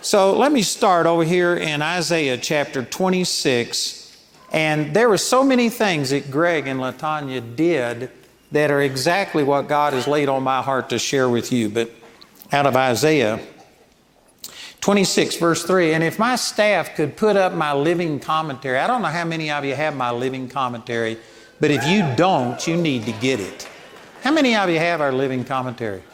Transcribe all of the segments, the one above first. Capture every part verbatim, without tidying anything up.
So let me start over here in Isaiah chapter twenty-six. And there were so many things that Greg and LaTanya did that are exactly what God has laid on my heart to share with you. But out of Isaiah twenty-six, verse three, and if my staff could put up my living commentary, I don't know how many of you have my living commentary, but if you don't, you need to get it. How many of you have our living commentary?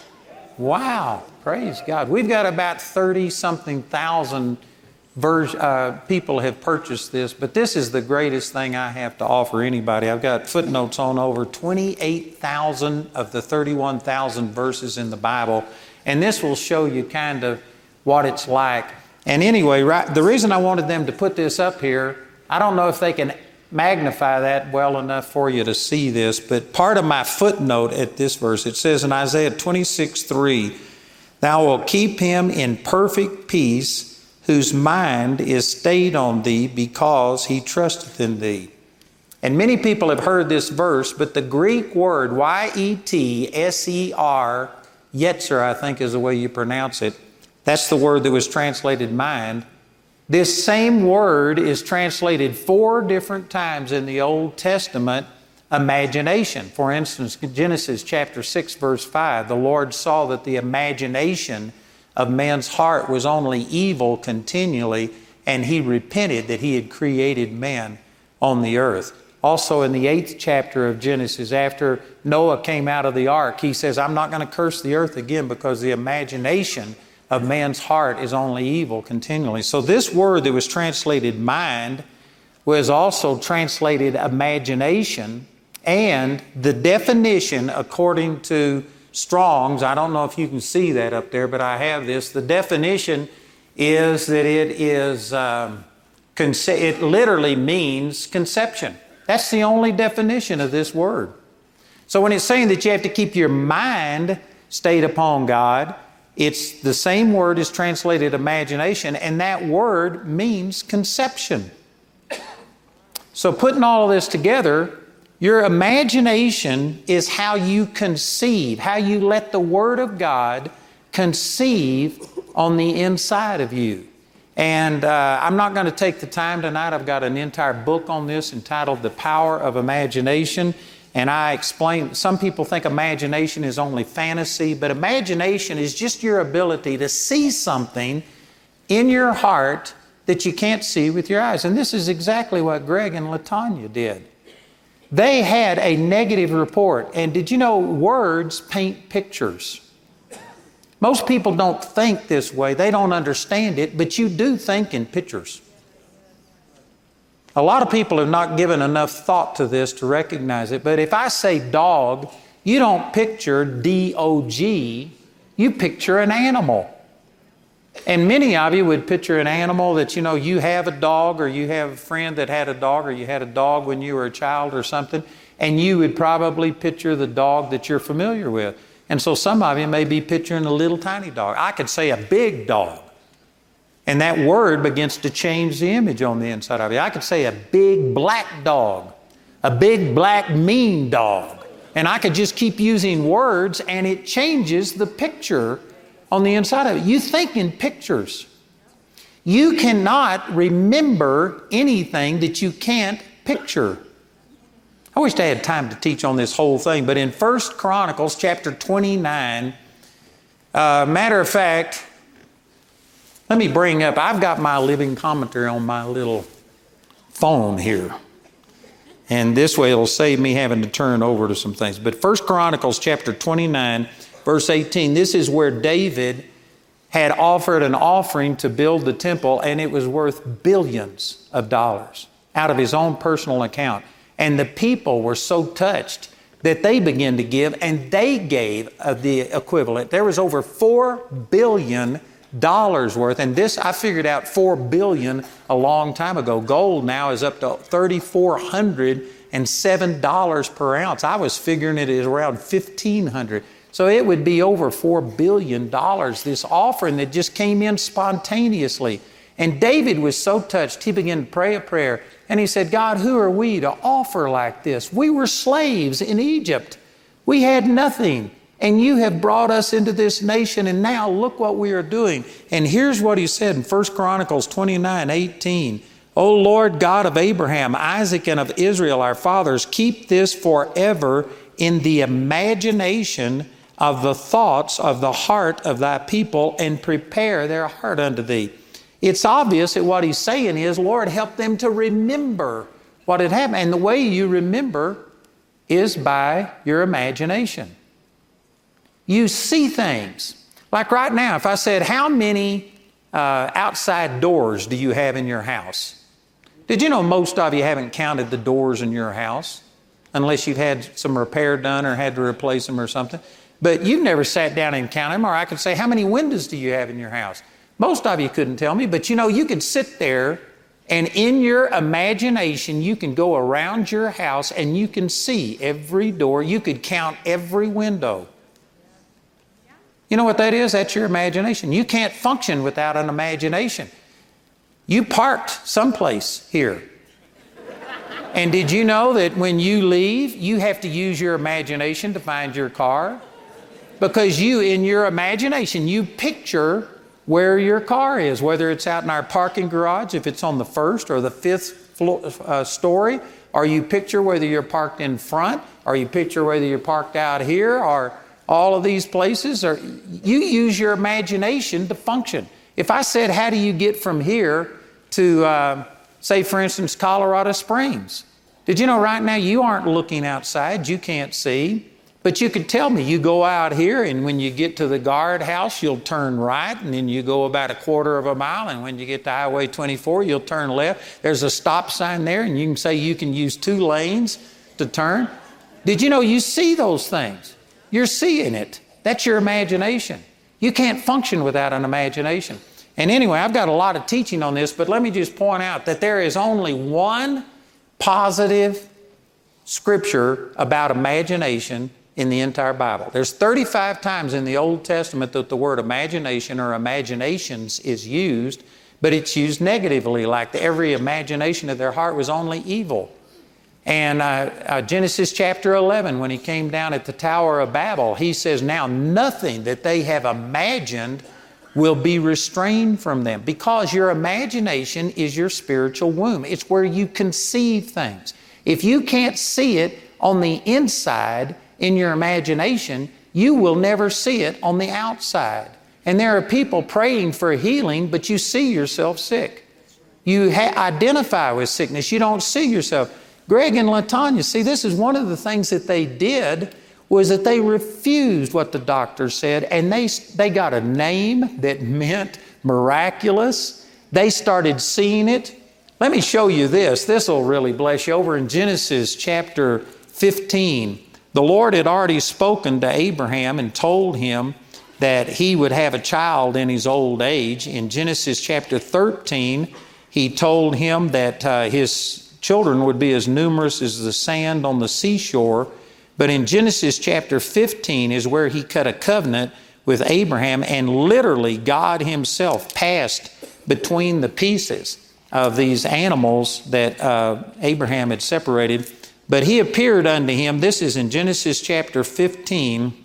Wow, praise God. We've got about thirty-something thousand vers- uh, people have purchased this, but this is the greatest thing I have to offer anybody. I've got footnotes on over twenty-eight thousand of the thirty-one thousand verses in the Bible, and this will show you kind of what it's like. And anyway, right, the reason I wanted them to put this up here, I don't know if they can magnify that well enough for you to see this, but part of my footnote at this verse, it says in Isaiah twenty-six, three, thou wilt keep him in perfect peace, whose mind is stayed on thee, because he trusteth in thee. And many people have heard this verse, but the Greek word, Y E T S E R, Yetzer, I think is the way you pronounce it, that's the word that was translated mind. This same word is translated four different times in the Old Testament, imagination. For instance, Genesis chapter six, verse five, the Lord saw that the imagination of man's heart was only evil continually, and he repented that he had created man on the earth. Also in the eighth chapter of Genesis, after Noah came out of the ark, he says, I'm not going to curse the earth again because the imagination of man's heart is only evil continually. So this word that was translated mind was also translated imagination, and the definition according to Strong's, I don't know if you can see that up there, but I have this. The definition is that it is, um, conce- it literally means conception. That's the only definition of this word. So when it's saying that you have to keep your mind stayed upon God, it's the same word is translated imagination, and that word means conception. So putting all of this together, your imagination is how you conceive, how you let the Word of God conceive on the inside of you. And uh, I'm not going to take the time tonight. I've got an entire book on this entitled The Power of Imagination. And I explain, some people think imagination is only fantasy, but imagination is just your ability to see something in your heart that you can't see with your eyes. And this is exactly what Greg and LaTanya did. They had a negative report. And did you know words paint pictures? Most people don't think this way. They don't understand it, but you do think in pictures. A lot of people have not given enough thought to this to recognize it. But if I say dog, you don't picture D O G, you picture an animal. And many of you would picture an animal that, you know, you have a dog, or you have a friend that had a dog, or you had a dog when you were a child or something, and you would probably picture the dog that you're familiar with. And so some of you may be picturing a little tiny dog. I could say a big dog. And that word begins to change the image on the inside of you. I could say a big black dog, a big black mean dog. And I could just keep using words, and it changes the picture on the inside of it. You think in pictures. You cannot remember anything that you can't picture. I wish I had time to teach on this whole thing, but in First Chronicles chapter twenty-nine, uh, matter of fact, let me bring up, I've got my living commentary on my little phone here. And this way it'll save me having to turn over to some things. But First Chronicles chapter twenty-nine, verse eighteen, this is where David had offered an offering to build the temple, and it was worth billions of dollars out of his own personal account. And the people were so touched that they began to give, and they gave of the equivalent. There was over four billion dollars worth, and this, I figured out four billion a long time ago. Gold now is up to three thousand four hundred seven dollars per ounce. I was figuring it is around fifteen hundred. So it would be over four billion dollars, this offering that just came in spontaneously. And David was so touched, he began to pray a prayer. And he said, God, who are we to offer like this? We were slaves in Egypt. We had nothing. And you have brought us into this nation, and now look what we are doing. And here's what he said in First Chronicles twenty-nine eighteen. O Lord God of Abraham, Isaac, and of Israel, our fathers, keep this forever in the imagination of the thoughts of the heart of thy people, and prepare their heart unto thee. It's obvious that what he's saying is, Lord, help them to remember what had happened. And the way you remember is by your imagination. You see things. Like right now, if I said, how many uh, outside doors do you have in your house? Did you know most of you haven't counted the doors in your house unless you've had some repair done or had to replace them or something? But you've never sat down and counted them. Or I could say, how many windows do you have in your house? Most of you couldn't tell me, but you know, you could sit there and in your imagination, you can go around your house and you can see every door. You could count every window. You know what that is? That's your imagination. You can't function without an imagination. You parked someplace here. And did you know that when you leave, you have to use your imagination to find your car? Because you, in your imagination, you picture where your car is, whether it's out in our parking garage, if it's on the first or the fifth floor, uh, story, or you picture whether you're parked in front, or you picture whether you're parked out here, or all of these places, or you use your imagination to function. If I said, how do you get from here to, uh, say, for instance, Colorado Springs? Did you know right now you aren't looking outside, you can't see, but you could tell me, you go out here and when you get to the guardhouse, you'll turn right, and then you go about a quarter of a mile, and when you get to Highway twenty-four, you'll turn left. There's a stop sign there, and you can say you can use two lanes to turn. Did you know you see those things? You're seeing it. That's your imagination. You can't function without an imagination. And anyway, I've got a lot of teaching on this, but let me just point out that there is only one positive scripture about imagination in the entire Bible. There's thirty-five times in the Old Testament that the word imagination or imaginations is used, but it's used negatively, like every imagination of their heart was only evil. And uh, uh, Genesis chapter eleven, when he came down at the Tower of Babel, he says, now nothing that they have imagined will be restrained from them, because your imagination is your spiritual womb. It's where you conceive things. If you can't see it on the inside in your imagination, you will never see it on the outside. And there are people praying for healing, but you see yourself sick. You ha- identify with sickness. You don't see yourself. Greg and LaTanya, see, this is one of the things that they did, was that they refused what the doctor said, and they, they got a name that meant miraculous. They started seeing it. Let me show you this. This will really bless you. Over in Genesis chapter fifteen, the Lord had already spoken to Abraham and told him that he would have a child in his old age. In Genesis chapter thirteen, he told him that uh, his children would be as numerous as the sand on the seashore. But in Genesis chapter fifteen is where he cut a covenant with Abraham, and literally God himself passed between the pieces of these animals that uh, Abraham had separated. But he appeared unto him. This is in Genesis chapter fifteen.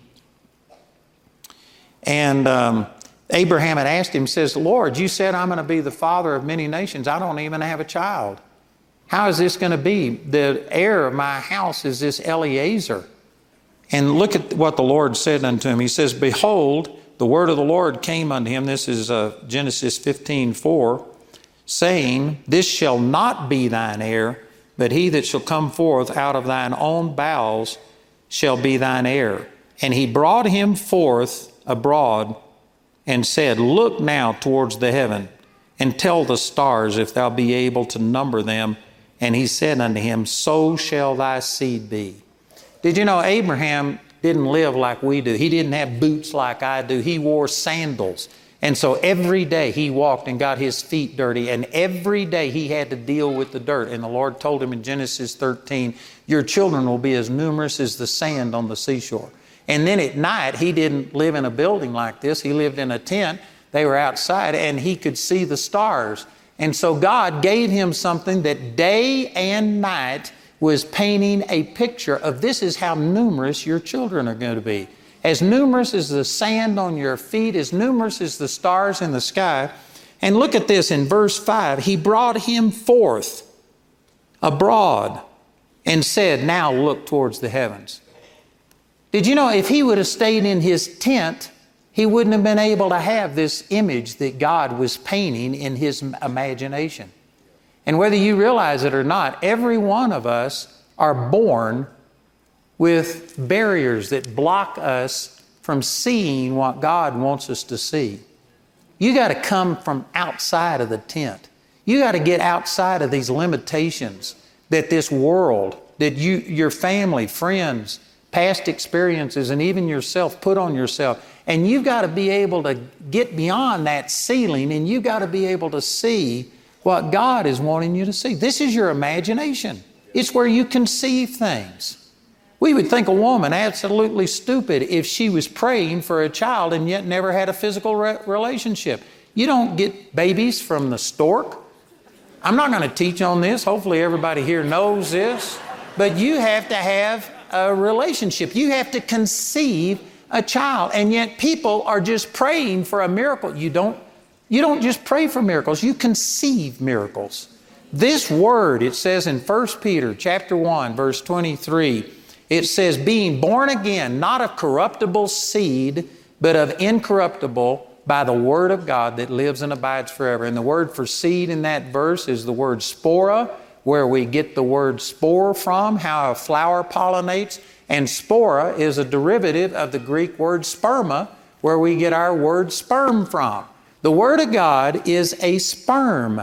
And um, Abraham had asked him, says, Lord, you said I'm going to be the father of many nations. I don't even have a child. How is this going to be? The heir of my house is this Eliezer. And look at what the Lord said unto him. He says, behold, the word of the Lord came unto him. This is uh, Genesis fifteen four, saying, this shall not be thine heir, but he that shall come forth out of thine own bowels shall be thine heir. And he brought him forth abroad and said, look now towards the heaven, and tell the stars if thou be able to number them. And he said unto him, so shall thy seed be. Did you know Abraham didn't live like we do? He didn't have boots like I do. He wore sandals. And so every day he walked and got his feet dirty, and every day he had to deal with the dirt. And the Lord told him in Genesis thirteen, your children will be as numerous as the sand on the seashore. And then at night, he didn't live in a building like this. He lived in a tent. They were outside, and he could see the stars. And so God gave him something that day and night was painting a picture of this is how numerous your children are going to be. as numerous as the sand on your feet, as numerous as the stars in the sky. And look at this in verse five. He brought him forth abroad and said, now look towards the heavens. Did you know if he would have stayed in his tent, he wouldn't have been able to have this image that God was painting in his imagination. And whether you realize it or not, every one of us are born with barriers that block us from seeing what God wants us to see. You got to come from outside of the tent. You got to get outside of these limitations that this world, that you, your family, friends, past experiences, and even yourself put on yourself. And you've got to be able to get beyond that ceiling, and you've got to be able to see what God is wanting you to see. This is your imagination. It's where you conceive things. We would think a woman absolutely stupid if she was praying for a child and yet never had a physical re- relationship. You don't get babies from the stork. I'm not going to teach on this. Hopefully everybody here knows this. But you have to have a relationship. You have to conceive a child. And yet people are just praying for a miracle. You don't, you don't just pray for miracles. You conceive miracles. This word, it says in First Peter chapter one, verse twenty-three, it says, being born again, not of corruptible seed, but of incorruptible, by the word of God that lives and abides forever. And the word for seed in that verse is the word spora, where we get the word spore from, how a flower pollinates. And spora is a derivative of the Greek word sperma, where we get our word sperm from. The word of God is a sperm.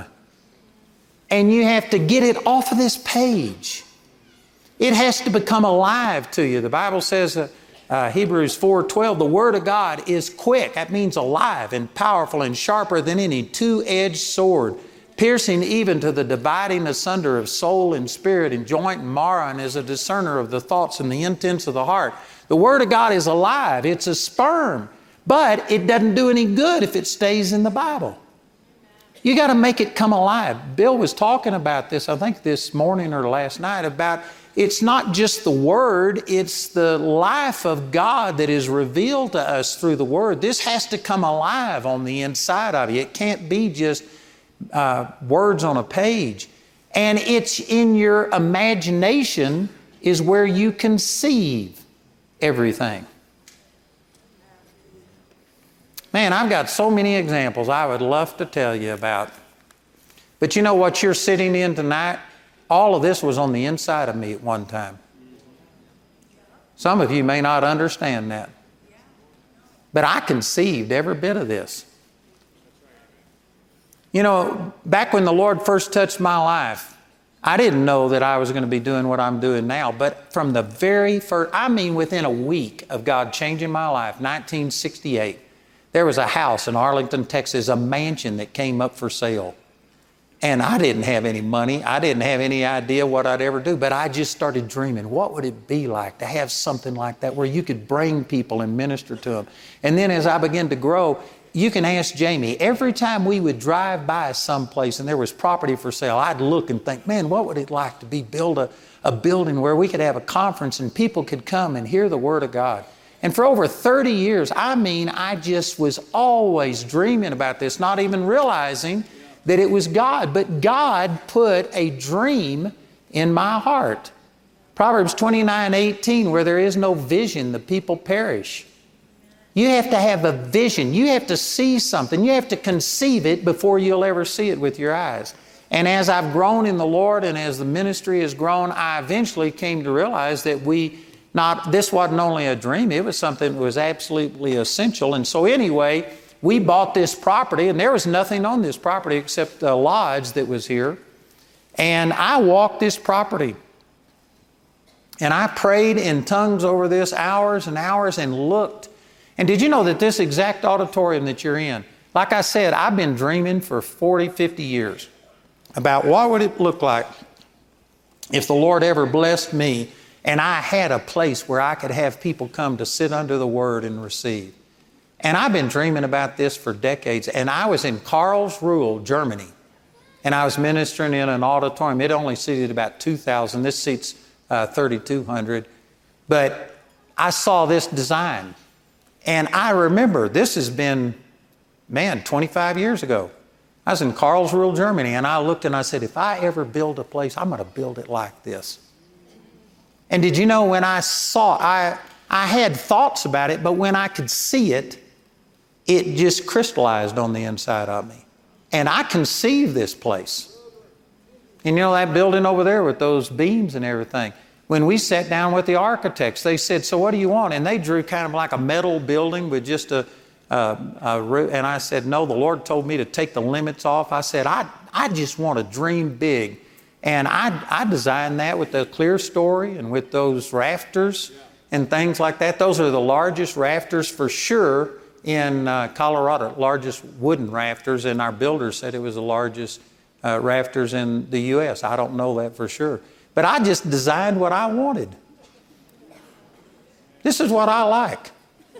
And you have to get it off of this page. It has to become alive to you. The Bible says, uh, uh, Hebrews four twelve, the Word of God is quick. That means alive and powerful and sharper than any two-edged sword, piercing even to the dividing asunder of soul and spirit and joint and marrow, and is a discerner of the thoughts and the intents of the heart. The Word of God is alive. It's a sperm, but it doesn't do any good if it stays in the Bible. You got to make it come alive. Bill was talking about this, I think this morning or last night, about it's not just the Word, it's the life of God that is revealed to us through the Word. This has to come alive on the inside of you. It can't be just uh, words on a page. And it's in your imagination is where you conceive everything. Man, I've got so many examples I would love to tell you about. But you know what you're sitting in tonight? All of this was on the inside of me at one time. Some of you may not understand that. But I conceived every bit of this. You know, back when the Lord first touched my life, I didn't know that I was going to be doing what I'm doing now. But from the very first, I mean within a week of God changing my life, nineteen sixty-eight, there was a house in Arlington, Texas, a mansion that came up for sale. And I didn't have any money. I didn't have any idea what I'd ever do. But I just started dreaming, what would it be like to have something like that where you could bring people and minister to them? And then as I began to grow, you can ask Jamie, every time we would drive by someplace and there was property for sale, I'd look and think, man, what would it like to be build a, a building where we could have a conference and people could come and hear the Word of God? And for over thirty years, I mean, I just was always dreaming about this, not even realizing that it was God. But God put a dream in my heart. Proverbs twenty-nine eighteen, where there is no vision, the people perish. You have to have a vision. You have to see something. You have to conceive it before you'll ever see it with your eyes. And as I've grown in the Lord and as the ministry has grown, I eventually came to realize that we not, this wasn't only a dream, it was something that was absolutely essential. And so anyway, we bought this property, and there was nothing on this property except a lodge that was here. And I walked this property. And I prayed in tongues over this hours and hours and looked. And did you know that this exact auditorium that you're in, like I said, I've been dreaming for forty, fifty years about what would it look like if the Lord ever blessed me and I had a place where I could have people come to sit under the Word and receive. And I've been dreaming about this for decades. And I was in Karlsruhe, Germany, and I was ministering in an auditorium. It only seated about two thousand. This seats uh, thirty-two hundred. But I saw this design. And I remember, this has been, man, twenty-five years ago. I was in Karlsruhe, Germany, and I looked and I said, if I ever build a place, I'm going to build it like this. And did you know when I saw, I, I had thoughts about it, but when I could see it, it just crystallized on the inside of me. And I conceived this place. And you know that building over there with those beams and everything? When we sat down with the architects, they said, so what do you want? And they drew kind of like a metal building with just a, a, a roof. And I said, no, the Lord told me to take the limits off. I said, I, I just want to dream big. And I, I designed that with the clear story and with those rafters and things like that. Those are the largest rafters for sure in uh, Colorado, largest wooden rafters, and our builders said it was the largest uh, rafters in the U S I don't know that for sure. But I just designed what I wanted. This is what I like.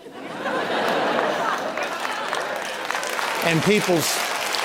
And people's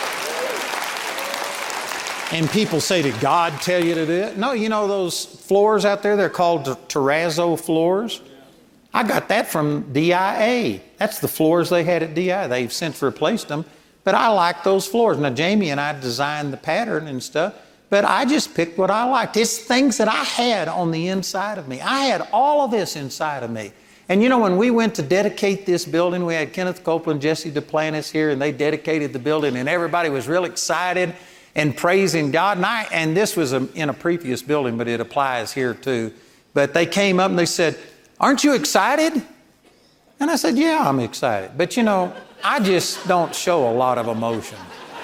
And people say, did God tell you to do it? No, you know those floors out there, they're called terrazzo floors. I got that from D I A. That's the floors they had at D I A. They've since replaced them. But I like those floors. Now, Jamie and I designed the pattern and stuff, but I just picked what I liked. It's things that I had on the inside of me. I had all of this inside of me. And you know, when we went to dedicate this building, we had Kenneth Copeland, Jesse Duplantis here, and they dedicated the building, and everybody was real excited and praising God. And, I, and this was a, in a previous building, but it applies here too. But they came up and they said, aren't you excited? And I said, yeah, I'm excited. But you know, I just don't show a lot of emotion.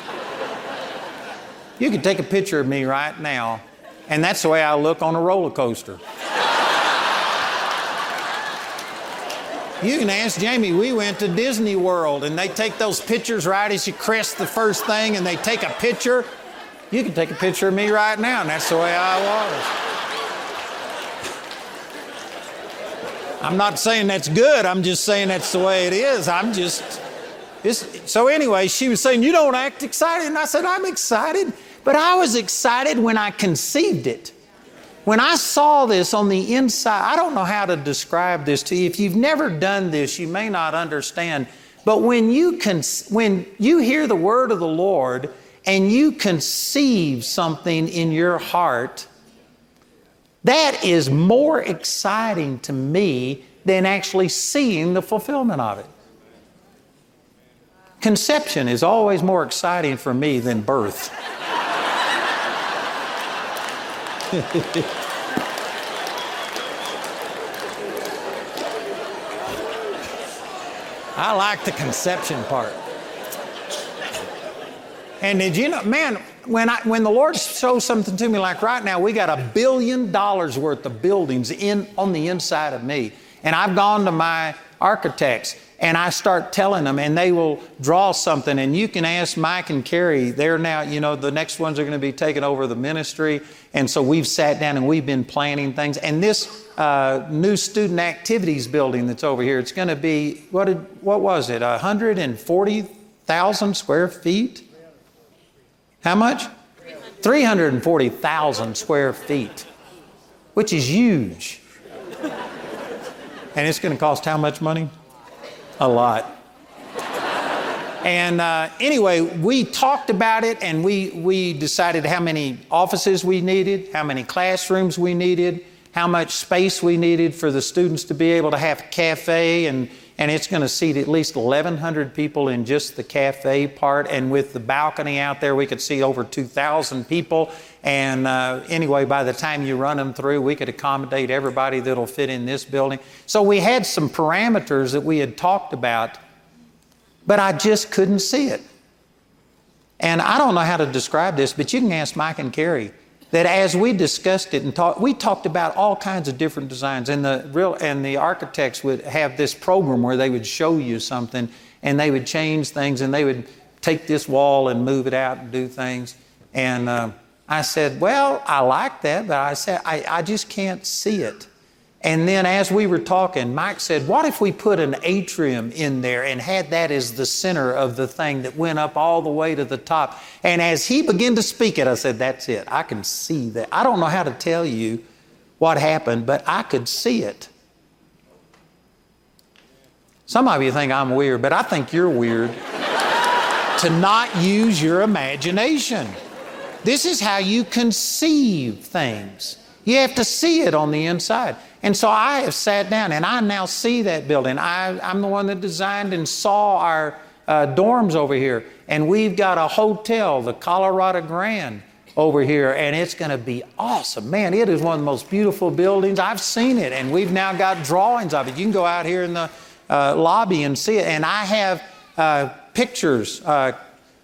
You can take a picture of me right now, and that's the way I look on a roller coaster. You can ask Jamie, we went to Disney World, and they take those pictures right as you crest the first thing, and they take a picture. You can take a picture of me right now, and that's the way I was. I'm not saying that's good. I'm just saying that's the way it is. I'm just... This, so anyway, she was saying, you don't act excited. And I said, I'm excited. But I was excited when I conceived it. When I saw this on the inside, I don't know how to describe this to you. If you've never done this, you may not understand. But when you, con- when you hear the word of the Lord and you conceive something in your heart, that is more exciting to me than actually seeing the fulfillment of it. Conception is always more exciting for me than birth. I like the conception part. And did you know, man, when I when the Lord shows something to me like right now, we got a billion dollars worth of buildings in on the inside of me. And I've gone to my architects and I start telling them, and they will draw something. And you can ask Mike and Carrie, they're now, you know, the next ones are going to be taking over the ministry. And so we've sat down and we've been planning things. And this uh, new student activities building that's over here, it's going to be, what did, what was it, one hundred forty thousand square feet? How much? three hundred forty thousand square feet, which is huge. And it's going to cost how much money? A lot. And uh, anyway, we talked about it, and we, we decided how many offices we needed, how many classrooms we needed, how much space we needed for the students to be able to have a cafe, and, and it's going to seat at least eleven hundred people in just the cafe part. And with the balcony out there, we could see over two thousand people. And uh, anyway, by the time you run them through, we could accommodate everybody that'll fit in this building. So we had some parameters that we had talked about, but I just couldn't see it. And I don't know how to describe this, but you can ask Mike and Carrie that as we discussed it and talked, we talked about all kinds of different designs. And the real and the architects would have this program where they would show you something, and they would change things, and they would take this wall and move it out and do things. And uh, I said, well, I like that, but I said, I, I just can't see it. And then as we were talking, Mike said, what if we put an atrium in there and had that as the center of the thing that went up all the way to the top? And as he began to speak it, I said, that's it. I can see that. I don't know how to tell you what happened, but I could see it. Some of you think I'm weird, but I think you're weird to not use your imagination. This is how you conceive things. You have to see it on the inside. And so I have sat down and I now see that building. I, I'm the one that designed and saw our uh, dorms over here. And we've got a hotel, the Colorado Grand, over here, and it's going to be awesome. Man, it is one of the most beautiful buildings. I've seen it, and we've now got drawings of it. You can go out here in the uh, lobby and see it. And I have uh, pictures, uh,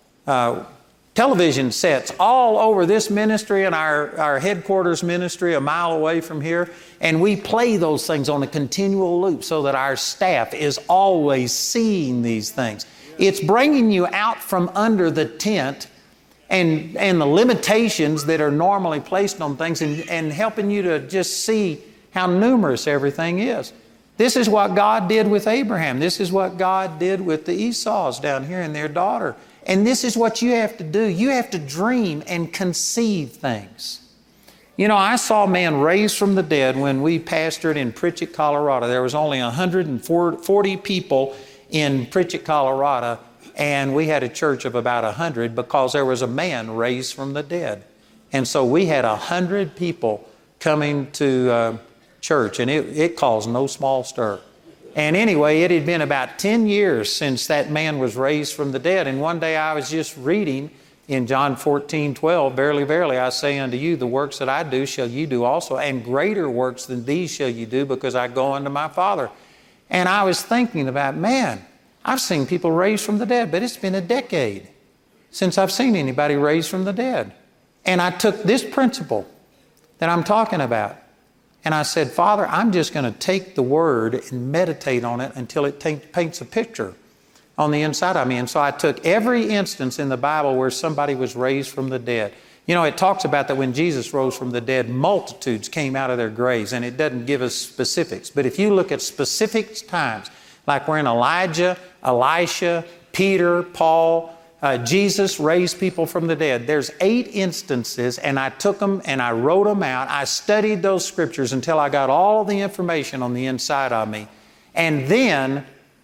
uh, television sets all over this ministry and our, our headquarters ministry a mile away from here. And we play those things on a continual loop so that our staff is always seeing these things. It's bringing you out from under the tent and, and the limitations that are normally placed on things and, and helping you to just see how numerous everything is. This is what God did with Abraham. This is what God did with the Esau's down here and their daughter. And this is what you have to do. You have to dream and conceive things. You know, I saw a man raised from the dead when we pastored in Pritchett, Colorado. There was only one hundred forty people in Pritchett, Colorado, and we had a church of about one hundred because there was a man raised from the dead. And so we had one hundred people coming to uh, church, and it, it caused no small stir. And anyway, it had been about ten years since that man was raised from the dead. And one day I was just reading in John fourteen twelve, verily, verily, I say unto you, the works that I do shall you do also, and greater works than these shall you do, because I go unto my Father. And I was thinking about, man, I've seen people raised from the dead, but it's been a decade since I've seen anybody raised from the dead. And I took this principle that I'm talking about, and I said, Father, I'm just going to take the Word and meditate on it until it t- paints a picture on the inside of me. And so I took every instance in the Bible where somebody was raised from the dead. You know, it talks about that when Jesus rose from the dead, multitudes came out of their graves, and it doesn't give us specifics. But if you look at specific times, like when Elijah, Elisha, Peter, Paul, uh, Jesus raised people from the dead, there's eight instances, and I took them and I wrote them out. I studied those scriptures until I got all the information on the inside of me. And then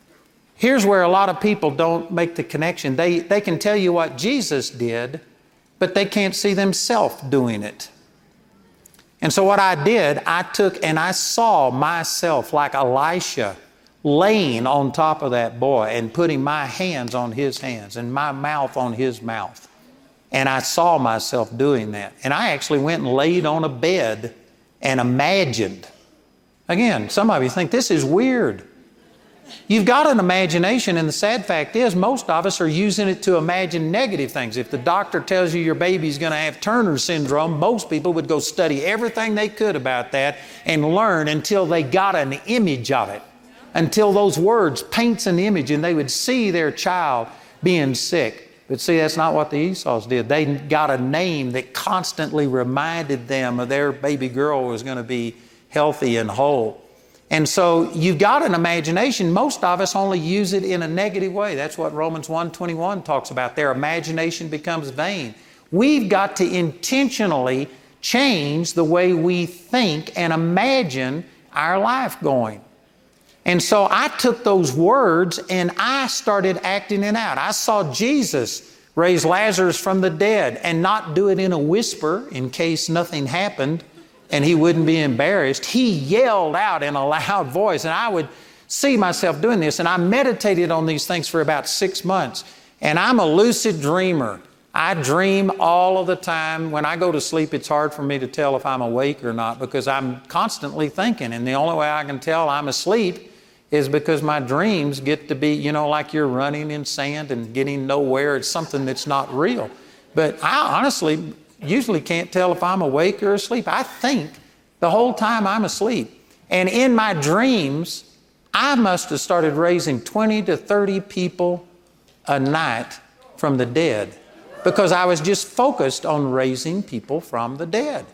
here's where a lot of people don't make the connection. They, they can tell you what Jesus did, but they can't see themselves doing it. And so what I did, I took and I saw myself like Elisha laying on top of that boy and putting my hands on his hands and my mouth on his mouth. And I saw myself doing that. And I actually went and laid on a bed and imagined. Again, some of you think this is weird. You've got an imagination, and the sad fact is most of us are using it to imagine negative things. If the doctor tells you your baby's going to have Turner syndrome, most people would go study everything they could about that and learn until they got an image of it, until those words paints an image and they would see their child being sick. But see, that's not what the Esau's did. They got a name that constantly reminded them of their baby girl was going to be healthy and whole. And so you've got an imagination. Most of us only use it in a negative way. That's what Romans one twenty-one talks about. Their imagination becomes vain. We've got to intentionally change the way we think and imagine our life going. And so I took those words and I started acting it out. I saw Jesus raise Lazarus from the dead and not do it in a whisper in case nothing happened and he wouldn't be embarrassed. He yelled out in a loud voice, and I would see myself doing this. And I meditated on these things for about six months. And I'm a lucid dreamer. I dream all of the time. When I go to sleep, it's hard for me to tell if I'm awake or not because I'm constantly thinking. And the only way I can tell I'm asleep is because my dreams get to be, you know, like you're running in sand and getting nowhere. It's something that's not real. But I honestly usually can't tell if I'm awake or asleep. I think the whole time I'm asleep. And in my dreams, I must have started raising twenty to thirty people a night from the dead because I was just focused on raising people from the dead.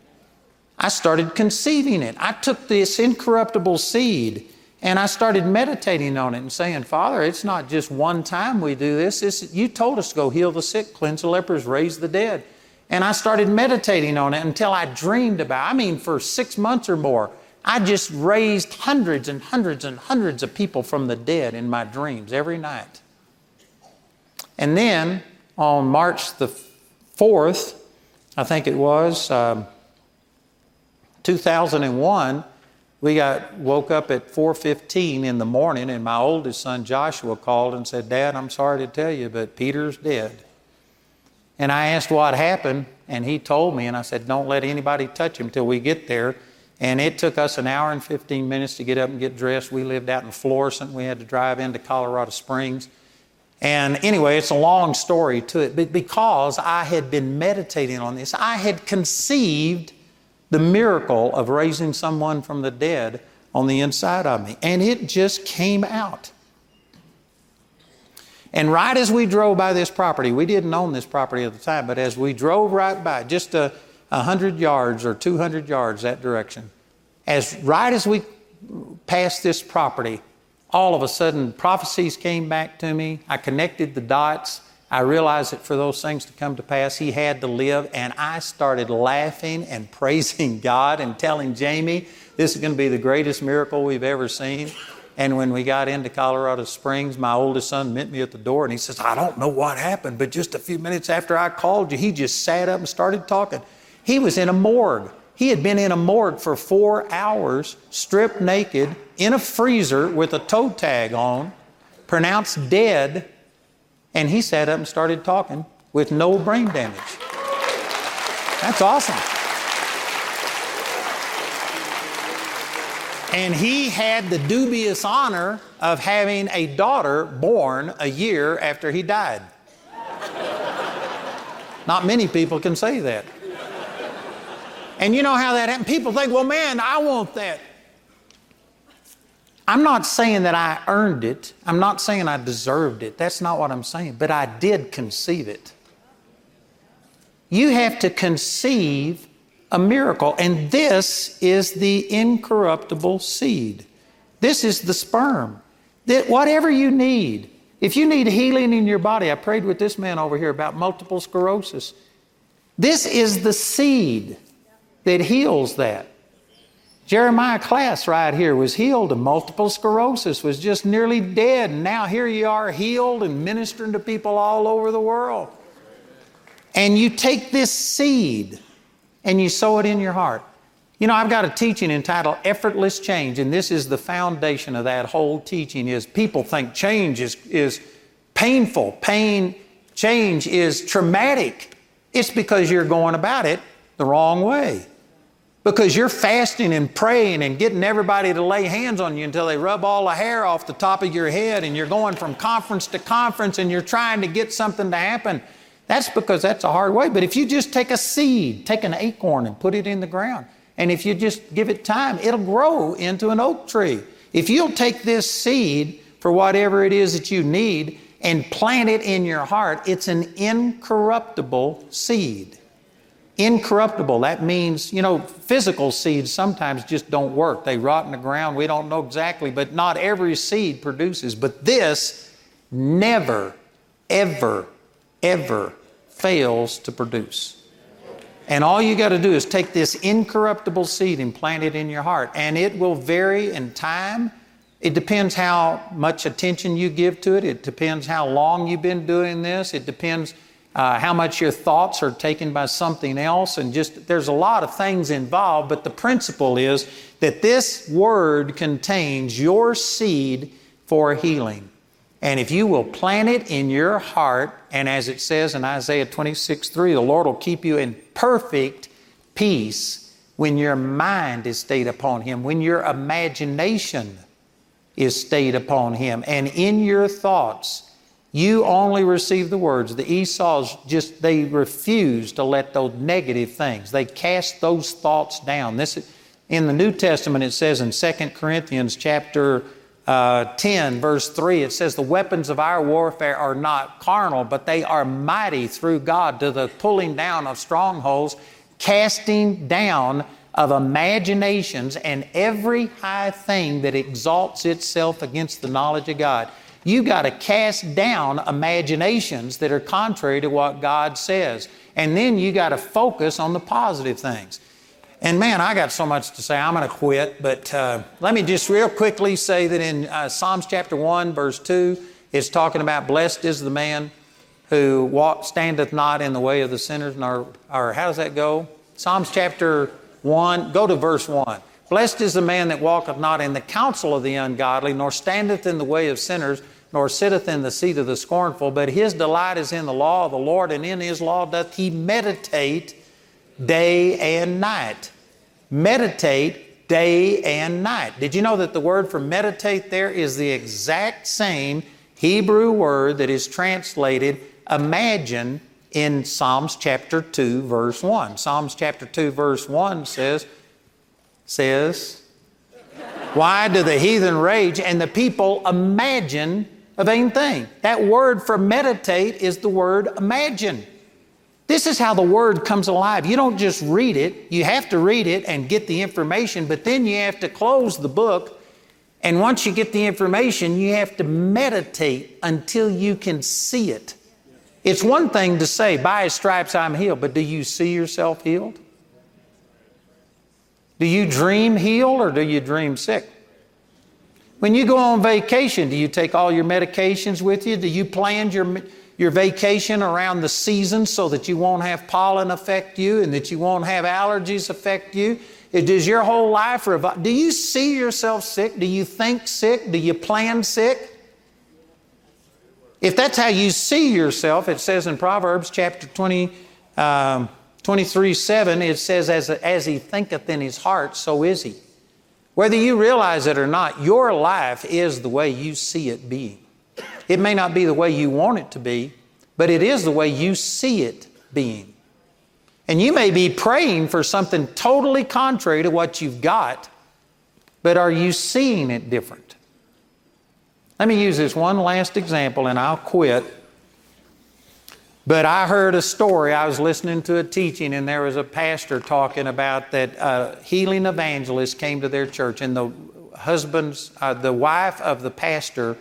I started conceiving it. I took this incorruptible seed and I started meditating on it and saying, Father, it's not just one time we do this. This you told us to go heal the sick, cleanse the lepers, raise the dead. And I started meditating on it until I dreamed about it. I mean, for six months or more, I just raised hundreds and hundreds and hundreds of people from the dead in my dreams every night. And then on March the fourth, I think it was, um, two thousand one, we got woke up at four fifteen in the morning, and my oldest son Joshua called and said, "Dad, I'm sorry to tell you, but Peter's dead." And I asked what happened, and he told me, and I said, "Don't let anybody touch him till we get there." And it took us an hour and fifteen minutes to get up and get dressed. We lived out in Florissant. We had to drive into Colorado Springs. And anyway, it's a long story to it, but because I had been meditating on this, I had conceived the miracle of raising someone from the dead on the inside of me. And it just came out. And right as we drove by this property, we didn't own this property at the time, but as we drove right by, just a, a hundred yards or two hundred yards that direction, as right as we passed this property, all of a sudden prophecies came back to me. I connected the dots. I realized that for those things to come to pass, He had to live. And I started laughing and praising God and telling Jamie, this is going to be the greatest miracle we've ever seen. And when we got into Colorado Springs, my oldest son met me at the door and he says, "I don't know what happened, but just a few minutes after I called you, he just sat up and started talking." He was in a morgue. He had been in a morgue for four hours, stripped naked, in a freezer with a toe tag on, pronounced dead. And he sat up and started talking with no brain damage. That's awesome. And he had the dubious honor of having a daughter born a year after he died. Not many people can say that. And you know how that happened? People think, well, man, I want that. I'm not saying that I earned it. I'm not saying I deserved it. That's not what I'm saying. But I did conceive it. You have to conceive a miracle. And this is the incorruptible seed. This is the sperm. That whatever you need, if you need healing in your body, I prayed with this man over here about multiple sclerosis. This is the seed that heals that. Jeremiah Class right here was healed of multiple sclerosis, was just nearly dead. And now here you are healed and ministering to people all over the world. And you take this seed and you sow it in your heart. You know, I've got a teaching entitled Effortless Change, and this is the foundation of that whole teaching. Is people think change is, is painful. Pain, change is traumatic. It's because you're going about it the wrong way. Because you're fasting and praying and getting everybody to lay hands on you until they rub all the hair off the top of your head, and you're going from conference to conference and you're trying to get something to happen. That's because that's a hard way. But if you just take a seed, take an acorn and put it in the ground, and if you just give it time, it'll grow into an oak tree. If you'll take this seed for whatever it is that you need and plant it in your heart, it's an incorruptible seed. Incorruptible, that means, you know, physical seeds sometimes just don't work. They rot in the ground. We don't know exactly, but not every seed produces. But this never, ever, ever fails to produce. And all you got to do is take this incorruptible seed and plant it in your heart. And it will vary in time. It depends how much attention you give to it. It depends how long you've been doing this. It depends Uh, how much your thoughts are taken by something else, and just there's a lot of things involved, but the principle is that this word contains your seed for healing. And if you will plant it in your heart, and as it says in Isaiah twenty-six three, the Lord will keep you in perfect peace when your mind is stayed upon Him, when your imagination is stayed upon Him, and in your thoughts you only receive the words. The Esau's just, they refuse to let those negative things. They cast those thoughts down. This is, in the New Testament, it says in Second Corinthians chapter uh, ten, verse three, it says, the weapons of our warfare are not carnal, but they are mighty through God to the pulling down of strongholds, casting down of imaginations and every high thing that exalts itself against the knowledge of God. You got to cast down imaginations that are contrary to what God says. And then you got to focus on the positive things. And man, I got so much to say. I'm going to quit. But uh, let me just real quickly say that in uh, Psalms chapter one, verse two, it's talking about blessed is the man who walk, standeth not in the way of the sinners, nor, or how does that go? Psalms chapter one, go to verse one. Blessed is the man that walketh not in the counsel of the ungodly, nor standeth in the way of sinners, nor sitteth in the seat of the scornful, but his delight is in the law of the Lord, and in his law doth he meditate day and night. Meditate day and night. Did you know that the word for meditate there is the exact same Hebrew word that is translated imagine in Psalms chapter two, verse one. Psalms chapter two, verse one says, says, why do the heathen rage and the people imagine a vain thing? That word for meditate is the word imagine. This is how the Word comes alive. You don't just read it. You have to read it and get the information, but then you have to close the book. And once you get the information, you have to meditate until you can see it. It's one thing to say, by His stripes I'm healed, but do you see yourself healed? Do you dream healed or do you dream sick? When you go on vacation, do you take all your medications with you? Do you plan your your vacation around the season so that you won't have pollen affect you and that you won't have allergies affect you? Does your whole life revolve? Do you see yourself sick? Do you think sick? Do you plan sick? If that's how you see yourself, it says in Proverbs chapter twenty, um, twenty-three, seven, it says, as, as he thinketh in his heart, so is he. Whether you realize it or not, your life is the way you see it being. It may not be the way you want it to be, but it is the way you see it being. And you may be praying for something totally contrary to what you've got, but are you seeing it different? Let me use this one last example and I'll quit. But I heard a story. I was listening to a teaching and there was a pastor talking about that a healing evangelist came to their church, and the husband's, uh, the wife of the pastor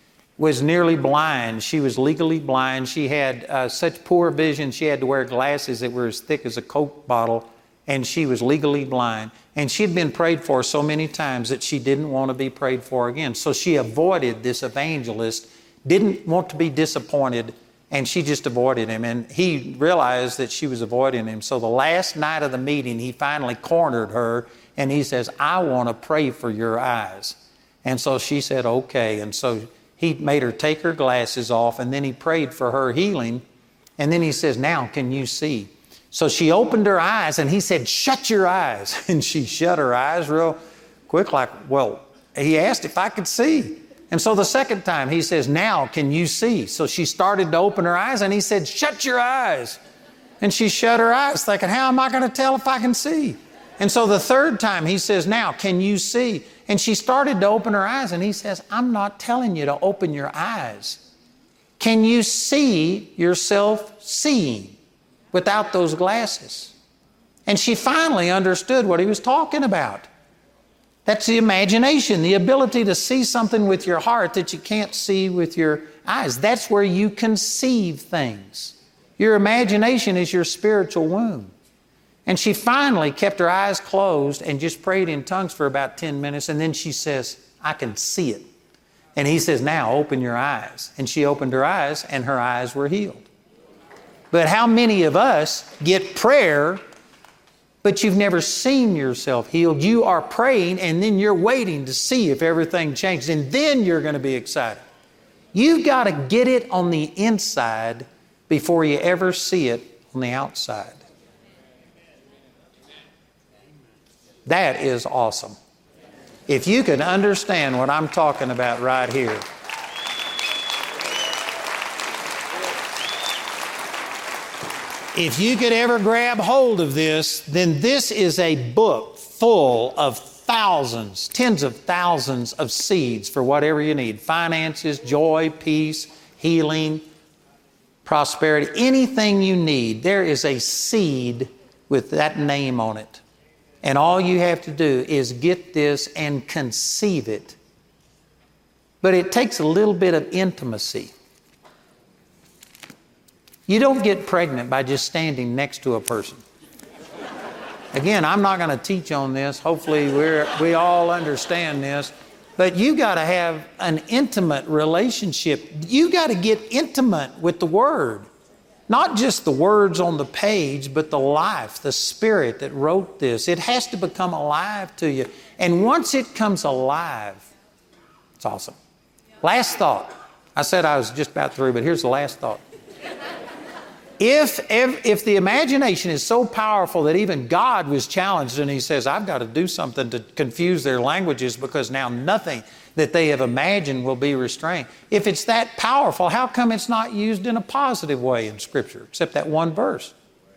was nearly blind. She was legally blind. She had uh, such poor vision, she had to wear glasses that were as thick as a Coke bottle, and she was legally blind. And she'd been prayed for so many times that she didn't want to be prayed for again. So she avoided this evangelist, didn't want to be disappointed, and she just avoided him. And he realized that she was avoiding him. So the last night of the meeting, he finally cornered her, and he says, I want to pray for your eyes. And so she said, okay. And so he made her take her glasses off, and then he prayed for her healing. And then he says, now can you see? So she opened her eyes, and he said, shut your eyes. And she shut her eyes real quick, like, well, he asked if I could see. And so the second time he says, now can you see? So she started to open her eyes, and he said, shut your eyes. And she shut her eyes, thinking, how am I going to tell if I can see? And so the third time he says, now can you see? And she started to open her eyes, and he says, I'm not telling you to open your eyes. Can you see yourself seeing without those glasses? And she finally understood what he was talking about. That's the imagination, the ability to see something with your heart that you can't see with your eyes. That's where you conceive things. Your imagination is your spiritual womb. And she finally kept her eyes closed and just prayed in tongues for about ten minutes. And then she says, I can see it. And he says, now open your eyes. And she opened her eyes, and her eyes were healed. But how many of us get prayer, but you've never seen yourself healed? You are praying, and then you're waiting to see if everything changes, and then you're going to be excited. You've got to get it on the inside before you ever see it on the outside. That is awesome. If you can understand what I'm talking about right here. If you could ever grab hold of this, then this is a book full of thousands, tens of thousands of seeds for whatever you need. Finances, joy, peace, healing, prosperity, anything you need. There is a seed with that name on it. And all you have to do is get this and conceive it. But it takes a little bit of intimacy. You don't get pregnant by just standing next to a person. Again, I'm not going to teach on this. Hopefully we're, we all understand this. But you got to have an intimate relationship. You got to get intimate with the Word. Not just the words on the page, but the life, the Spirit that wrote this. It has to become alive to you. And once it comes alive, it's awesome. Last thought. I said I was just about through, but here's the last thought. If, if, if the imagination is so powerful that even God was challenged and He says, I've got to do something to confuse their languages because now nothing that they have imagined will be restrained. If it's that powerful, how come it's not used in a positive way in Scripture, except that one verse?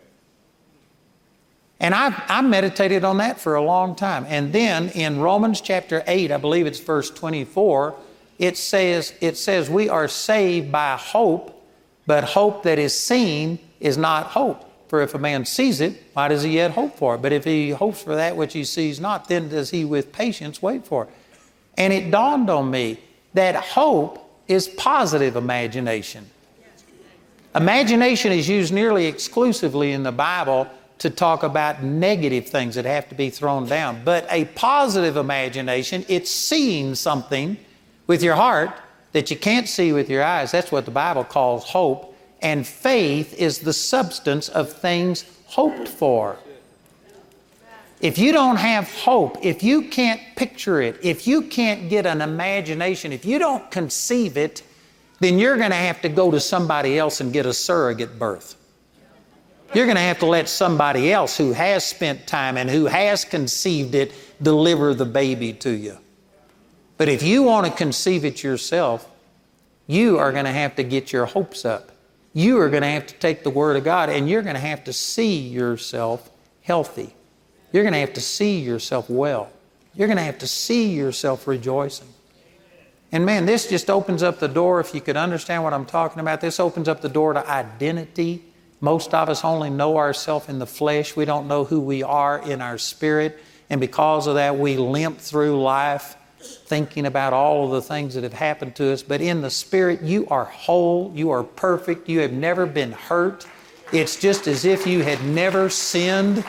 And I, I meditated on that for a long time. And then in Romans chapter eight, I believe it's verse twenty-four, it says, it says we are saved by hope, but hope that is seen is not hope. For if a man sees it, why does he yet hope for it? But if he hopes for that which he sees not, then does he with patience wait for it. And it dawned on me that hope is positive imagination. Imagination is used nearly exclusively in the Bible to talk about negative things that have to be thrown down. But a positive imagination, it's seeing something with your heart that you can't see with your eyes. That's what the Bible calls hope. And faith is the substance of things hoped for. If you don't have hope, if you can't picture it, if you can't get an imagination, if you don't conceive it, then you're going to have to go to somebody else and get a surrogate birth. You're going to have to let somebody else who has spent time and who has conceived it deliver the baby to you. But if you want to conceive it yourself, you are going to have to get your hopes up. You are going to have to take the Word of God and you're going to have to see yourself healthy. You're going to have to see yourself well. You're going to have to see yourself rejoicing. And man, this just opens up the door, if you could understand what I'm talking about, this opens up the door to identity. Most of us only know ourselves in the flesh. We don't know who we are in our spirit. And because of that, we limp through life thinking about all of the things that have happened to us. But in the spirit, you are whole. You are perfect. You have never been hurt. It's just as if you had never sinned.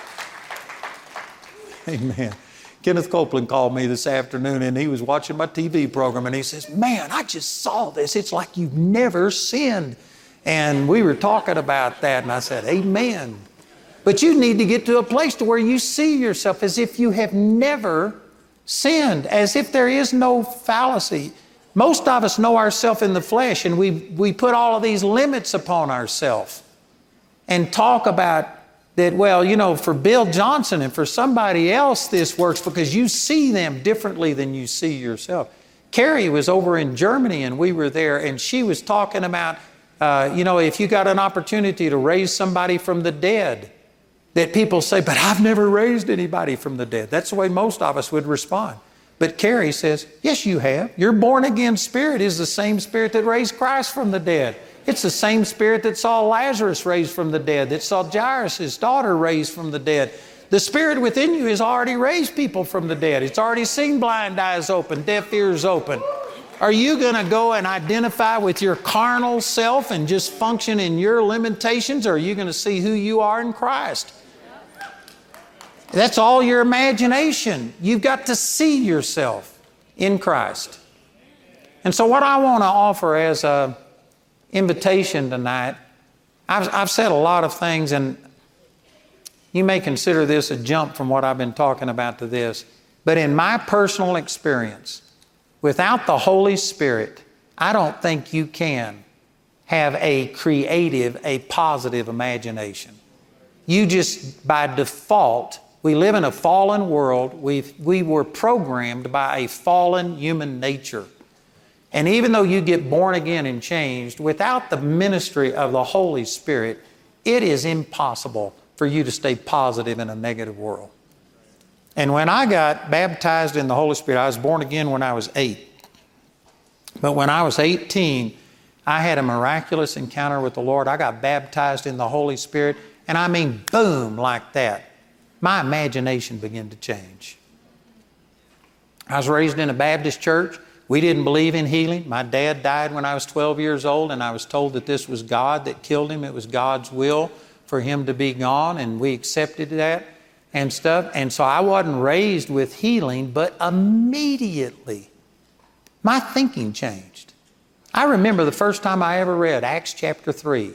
Amen. Kenneth Copeland called me this afternoon and he was watching my T V program and he says, man, I just saw this. It's like you've never sinned. And we were talking about that and I said, amen. But you need to get to a place to where you see yourself as if you have never sinned, as if there is no fallacy. Most of us know ourselves in the flesh and we, we put all of these limits upon ourselves and talk about that, well, you know, for Bill Johnson and for somebody else this works because you see them differently than you see yourself. Carrie was over in Germany and we were there and she was talking about, uh, you know, if you got an opportunity to raise somebody from the dead, that people say, but I've never raised anybody from the dead. That's the way most of us would respond. But Carrie says, yes, you have. Your born again spirit is the same spirit that raised Christ from the dead. It's the same spirit that saw Lazarus raised from the dead, that saw Jairus, his daughter, raised from the dead. The spirit within you has already raised people from the dead. It's already seen blind eyes open, deaf ears open. Are you going to go and identify with your carnal self and just function in your limitations, or are you going to see who you are in Christ? That's all your imagination. You've got to see yourself in Christ. And so what I want to offer as a invitation tonight, I've, I've said a lot of things, and you may consider this a jump from what I've been talking about to this, but in my personal experience, without the Holy Spirit, I don't think you can have a creative, a positive imagination. You just, by default, we live in a fallen world. We've, we were programmed by a fallen human nature. And even though you get born again and changed, without the ministry of the Holy Spirit, it is impossible for you to stay positive in a negative world. And when I got baptized in the Holy Spirit, I was born again when I was eight. But when I was eighteen, I had a miraculous encounter with the Lord. I got baptized in the Holy Spirit, and I mean, boom, like that. My imagination began to change. I was raised in a Baptist church. We didn't believe in healing. My dad died when I was twelve years old, and I was told that this was God that killed him. It was God's will for him to be gone, and we accepted that. and stuff. And so I wasn't raised with healing, but immediately my thinking changed. I remember the first time I ever read Acts chapter three,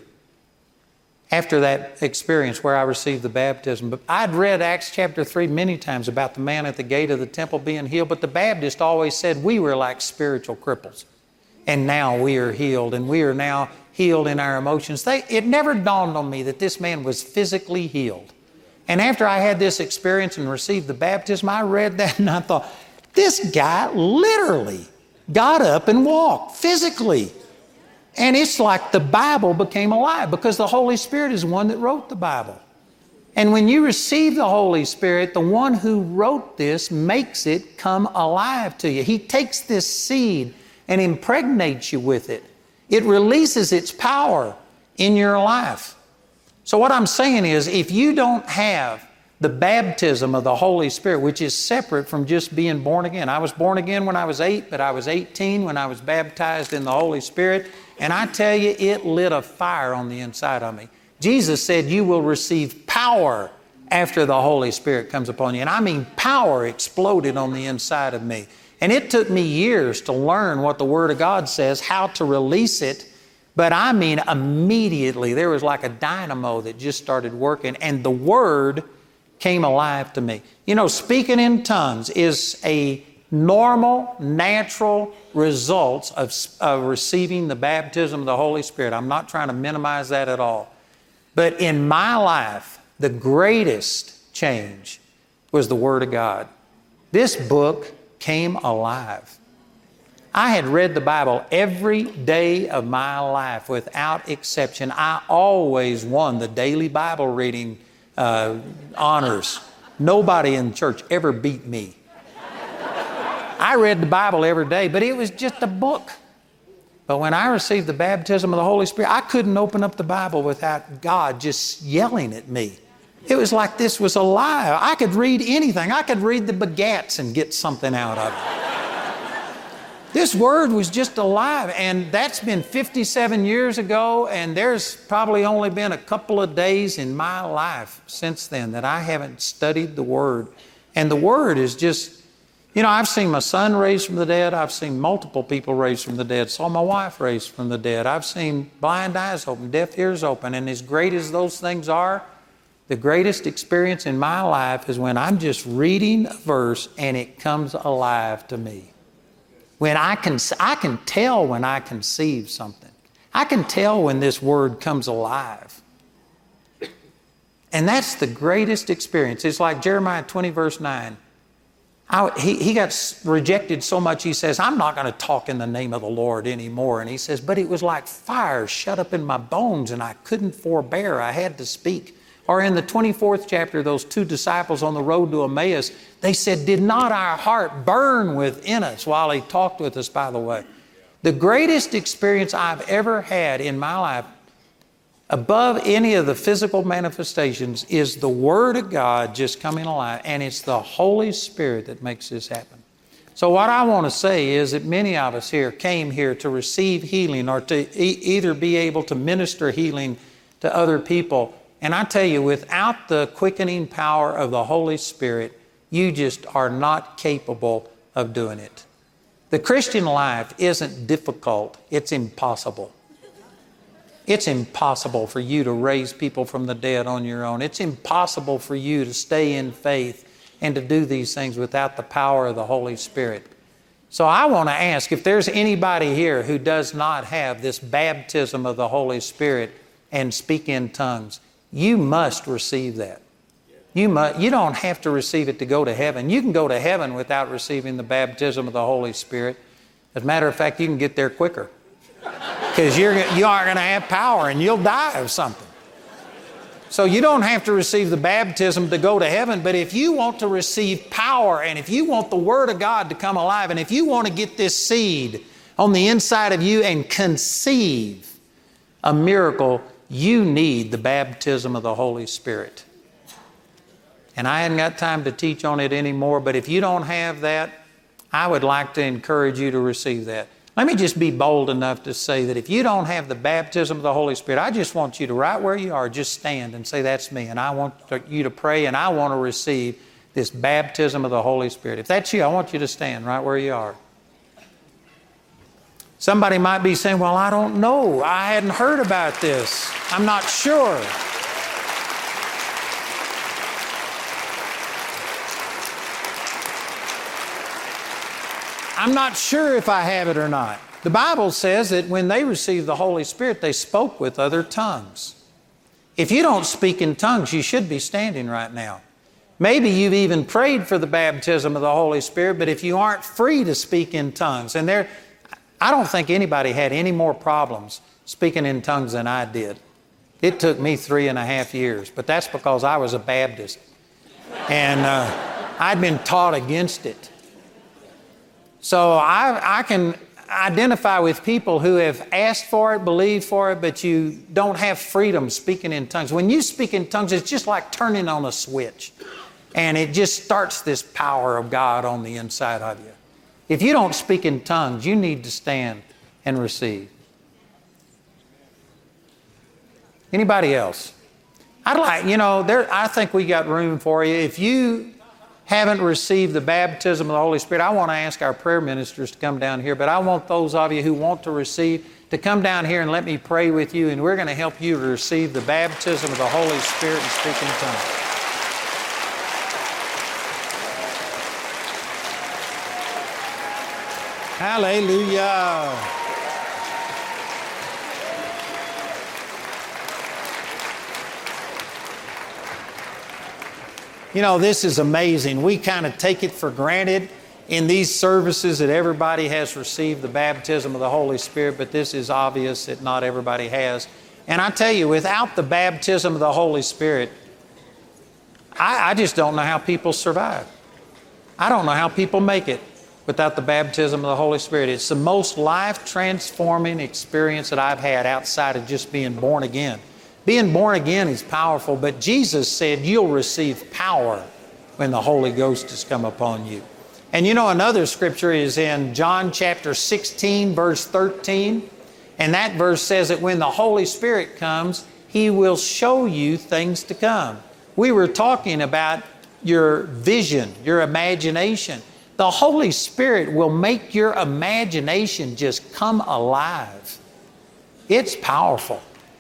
after that experience where I received the baptism. But I'd read Acts chapter three many times about the man at the gate of the temple being healed, but the Baptist always said we were like spiritual cripples. And now we are healed, and we are now healed in our emotions. They, it never dawned on me that this man was physically healed. And after I had this experience and received the baptism, I read that and I thought, this guy literally got up and walked physically. And it's like the Bible became alive because the Holy Spirit is the one that wrote the Bible. And when you receive the Holy Spirit, the one who wrote this makes it come alive to you. He takes this seed and impregnates you with it. It releases its power in your life. So what I'm saying is, if you don't have the baptism of the Holy Spirit, which is separate from just being born again. I was born again when I was eight, but I was eighteen when I was baptized in the Holy Spirit. And I tell you, it lit a fire on the inside of me. Jesus said, you will receive power after the Holy Spirit comes upon you. And I mean, power exploded on the inside of me. And it took me years to learn what the Word of God says, how to release it. But I mean, immediately, there was like a dynamo that just started working, and the Word came alive to me. You know, speaking in tongues is a normal, natural result of, of receiving the baptism of the Holy Spirit. I'm not trying to minimize that at all. But in my life, the greatest change was the Word of God. This book came alive. I had read the Bible every day of my life without exception. I always won the daily Bible reading uh, honors. Nobody in church ever beat me. I read the Bible every day, but it was just a book. But when I received the baptism of the Holy Spirit, I couldn't open up the Bible without God just yelling at me. It was like this was alive. I could read anything. I could read the Begats and get something out of it. This Word was just alive, and that's been fifty-seven years ago, and there's probably only been a couple of days in my life since then that I haven't studied the Word. And the Word is just, you know, I've seen my son raised from the dead. I've seen multiple people raised from the dead. Saw my wife raised from the dead. I've seen blind eyes open, deaf ears open. And as great as those things are, the greatest experience in my life is when I'm just reading a verse and it comes alive to me. When I can, I can tell when I conceive something. I can tell when this Word comes alive. And that's the greatest experience. It's like Jeremiah twenty verse nine. I, he, he got rejected so much, he says, I'm not going to talk in the name of the Lord anymore. And he says, but it was like fire shut up in my bones and I couldn't forbear. I had to speak. Or in the twenty-fourth chapter, those two disciples on the road to Emmaus, they said, did not our heart burn within us while he talked with us, by the way? The greatest experience I've ever had in my life, above any of the physical manifestations, is the Word of God just coming alive. And it's the Holy Spirit that makes this happen. So what I want to say is that many of us here came here to receive healing or to e- either be able to minister healing to other people. And I tell you, without the quickening power of the Holy Spirit, you just are not capable of doing it. The Christian life isn't difficult, it's impossible. It's impossible for you to raise people from the dead on your own. It's impossible for you to stay in faith and to do these things without the power of the Holy Spirit. So I want to ask, if there's anybody here who does not have this baptism of the Holy Spirit and speak in tongues, you must receive that. You must, you don't have to receive it to go to heaven. You can go to heaven without receiving the baptism of the Holy Spirit. As a matter of fact, you can get there quicker. Because you're, you aren't going to have power and you'll die of something. So you don't have to receive the baptism to go to heaven, but if you want to receive power and if you want the Word of God to come alive and if you want to get this seed on the inside of you and conceive a miracle, you need the baptism of the Holy Spirit. And I hadn't got time to teach on it anymore, but if you don't have that, I would like to encourage you to receive that. Let me just be bold enough to say that if you don't have the baptism of the Holy Spirit, I just want you to, right where you are, just stand and say, that's me. And I want you to pray and I want to receive this baptism of the Holy Spirit. If that's you, I want you to stand right where you are. Somebody might be saying, well, I don't know. I hadn't heard about this. I'm not sure. I'm not sure if I have it or not. The Bible says that when they received the Holy Spirit, they spoke with other tongues. If you don't speak in tongues, you should be standing right now. Maybe you've even prayed for the baptism of the Holy Spirit, but if you aren't free to speak in tongues, and there, I don't think anybody had any more problems speaking in tongues than I did. It took me three and a half years, but that's because I was a Baptist. And uh, I'd been taught against it. So I, I can identify with people who have asked for it, believed for it, but you don't have freedom speaking in tongues. When you speak in tongues, it's just like turning on a switch. And it just starts this power of God on the inside of you. If you don't speak in tongues, you need to stand and receive. Anybody else? I'd like, you know, there, I think we got room for you. If you haven't received the baptism of the Holy Spirit, I want to ask our prayer ministers to come down here, but I want those of you who want to receive to come down here and let me pray with you, and we're going to help you to receive the baptism of the Holy Spirit and speak in tongues. Hallelujah. You know, this is amazing. We kind of take it for granted in these services that everybody has received the baptism of the Holy Spirit, but this is obvious that not everybody has. And I tell you, without the baptism of the Holy Spirit, I, I just don't know how people survive. I don't know how people make it without the baptism of the Holy Spirit. It's the most life-transforming experience that I've had outside of just being born again. Being born again is powerful, but Jesus said you'll receive power when the Holy Ghost has come upon you. And you know, another scripture is in John chapter sixteen, verse thirteen. And that verse says that when the Holy Spirit comes, He will show you things to come. We were talking about your vision, your imagination. The Holy Spirit will make your imagination just come alive. It's powerful.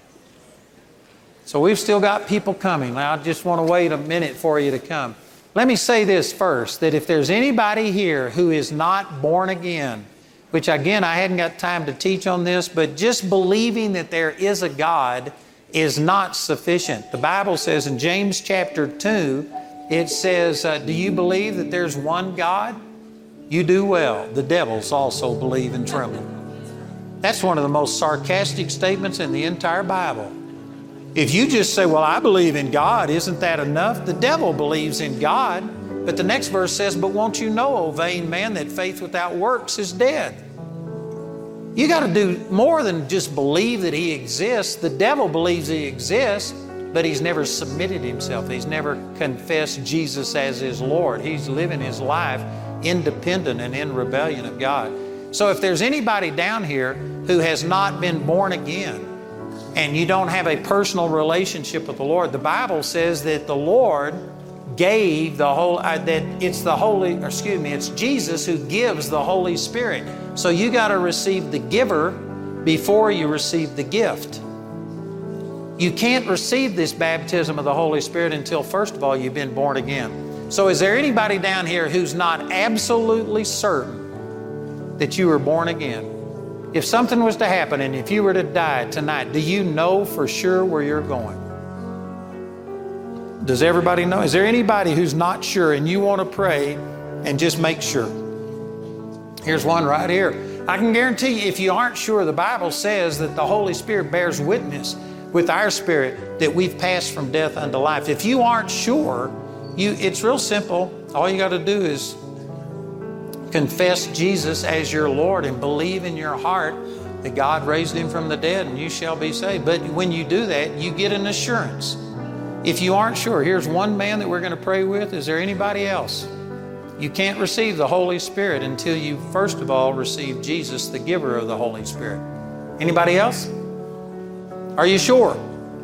So we've still got people coming. Now I just want to wait a minute for you to come. Let me say this first, that if there's anybody here who is not born again, which again, I hadn't got time to teach on this, but just believing that there is a God is not sufficient. The Bible says in James chapter two, it says, uh, do you believe that there's one God? You do well. The devils also believe and tremble. That's one of the most sarcastic statements in the entire Bible. If you just say, well, I believe in God, isn't that enough? The devil believes in God. But the next verse says, but won't you know, O vain man, that faith without works is dead. You got to do more than just believe that He exists. The devil believes He exists, but he's never submitted himself. He's never confessed Jesus as his Lord. He's living his life independent and in rebellion of God. So if there's anybody down here who has not been born again, and you don't have a personal relationship with the Lord, the Bible says that the Lord gave the whole, uh, that it's the Holy, or excuse me, it's Jesus who gives the Holy Spirit. So you got to receive the giver before you receive the gift. You can't receive this baptism of the Holy Spirit until, first of all, you've been born again. So is there anybody down here who's not absolutely certain that you were born again? If something was to happen and if you were to die tonight, do you know for sure where you're going? Does everybody know? Is there anybody who's not sure and you want to pray and just make sure? Here's one right here. I can guarantee you, if you aren't sure, the Bible says that the Holy Spirit bears witness with our spirit that we've passed from death unto life. If you aren't sure, you, it's real simple. All you got to do is confess Jesus as your Lord and believe in your heart that God raised Him from the dead and you shall be saved. But when you do that, you get an assurance. If you aren't sure, here's one man that we're going to pray with. Is there anybody else? You can't receive the Holy Spirit until you, first of all, receive Jesus, the giver of the Holy Spirit. Anybody else? Are you sure?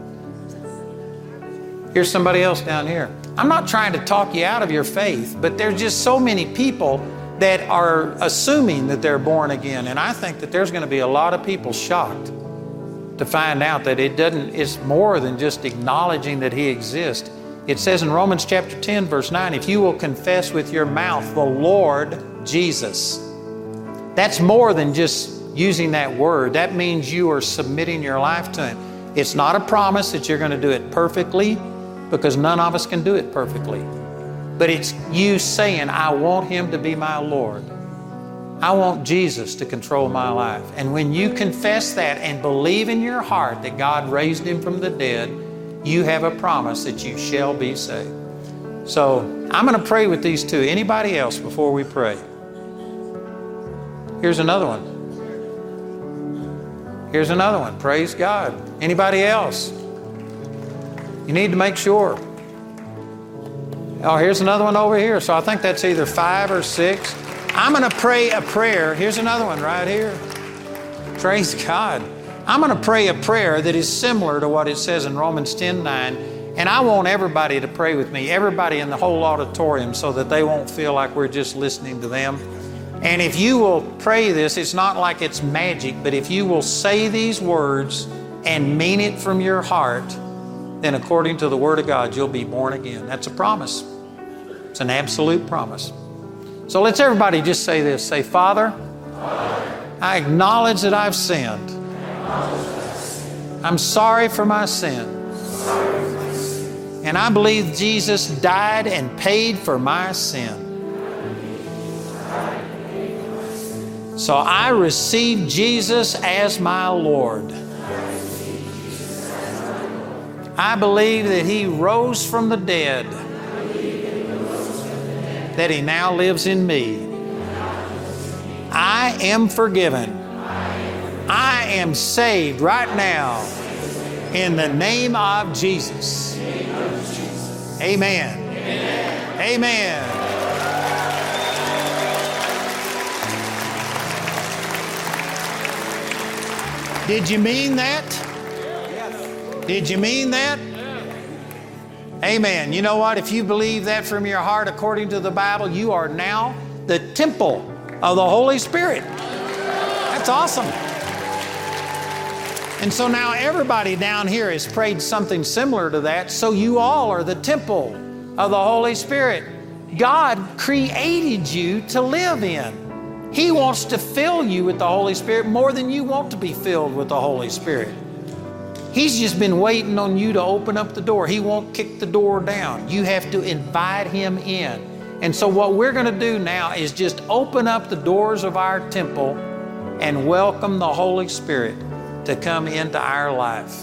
Here's somebody else down here. I'm not trying to talk you out of your faith, but there's just so many people that are assuming that they're born again. And I think that there's going to be a lot of people shocked to find out that it doesn't, it's more than just acknowledging that He exists. It says in Romans chapter ten, verse nine, if you will confess with your mouth the Lord Jesus. That's more than just using that word. That means you are submitting your life to Him. It's not a promise that you're going to do it perfectly, because none of us can do it perfectly. But it's you saying, I want Him to be my Lord. I want Jesus to control my life. And when you confess that and believe in your heart that God raised Him from the dead, you have a promise that you shall be saved. So I'm going to pray with these two. Anybody else before we pray? Here's another one. Here's another one. Praise God. Anybody else? You need to make sure. Oh, here's another one over here. So I think that's either five or six. I'm going to pray a prayer. Here's another one right here. Praise God. I'm going to pray a prayer that is similar to what it says in Romans ten nine. And I want everybody to pray with me, everybody in the whole auditorium, so that they won't feel like we're just listening to them. And if you will pray this, it's not like it's magic, but if you will say these words and mean it from your heart, then according to the Word of God, you'll be born again. That's a promise. It's an absolute promise. So let's everybody just say this. Say, Father, I acknowledge that I've sinned. I'm sorry for my sin. And I believe Jesus died and paid for my sin. So I receive Jesus as my Lord. I believe that He rose from the dead, that He now lives in me. I am forgiven. I am saved right now in the name of Jesus. Amen. Amen. Did you mean that? Did you mean that? Amen. You know what? If you believe that from your heart according to the Bible, you are now the temple of the Holy Spirit. That's awesome. And so now everybody down here has prayed something similar to that. So you all are the temple of the Holy Spirit. God created you to live in. He wants to fill you with the Holy Spirit more than you want to be filled with the Holy Spirit. He's just been waiting on you to open up the door. He won't kick the door down. You have to invite Him in. And so what we're going to do now is just open up the doors of our temple and welcome the Holy Spirit to come into our life.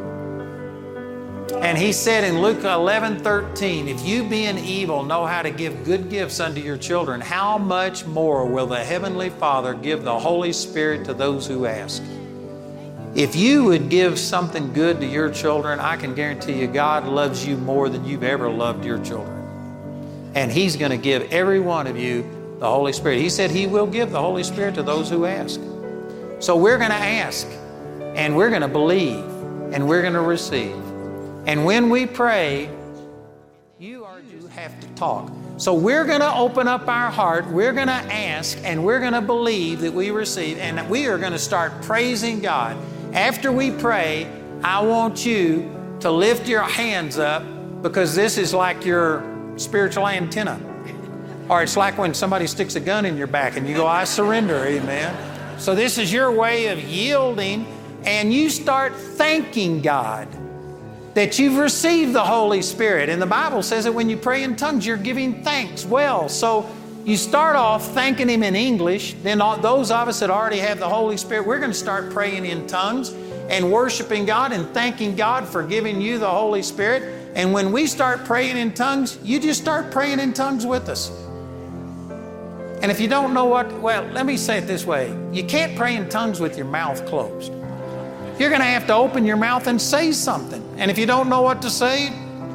And He said in Luke eleven thirteen, if you being evil know how to give good gifts unto your children, how much more will the Heavenly Father give the Holy Spirit to those who ask? If you would give something good to your children, I can guarantee you God loves you more than you've ever loved your children. And He's going to give every one of you the Holy Spirit. He said He will give the Holy Spirit to those who ask. So we're going to ask, and we're going to believe, and we're going to receive. And when we pray, you are to have to talk. So we're going to open up our heart, we're going to ask, and we're going to believe that we receive, and we are going to start praising God. After we pray, I want you to lift your hands up, because this is like your spiritual antenna. Or it's like when somebody sticks a gun in your back and you go, I surrender, amen. So this is your way of yielding, and you start thanking God that you've received the Holy Spirit. And the Bible says that when you pray in tongues, you're giving thanks well. So you start off thanking Him in English. Then all, those of us that already have the Holy Spirit, we're going to start praying in tongues and worshiping God and thanking God for giving you the Holy Spirit. And when we start praying in tongues, you just start praying in tongues with us. And if you don't know what, well, let me say it this way. You can't pray in tongues with your mouth closed. You're going to have to open your mouth and say something. And if you don't know what to say,